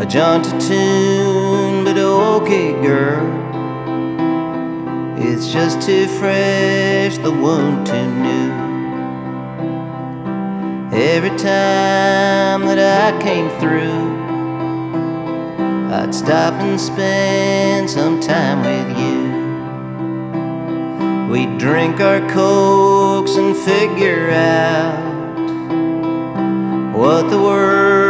a jaunty tune, but okay, girl, it's just too fresh, the one too new. Every time that I came through, I'd stop and spend some time with you. We'd drink our cokes and figure out what the world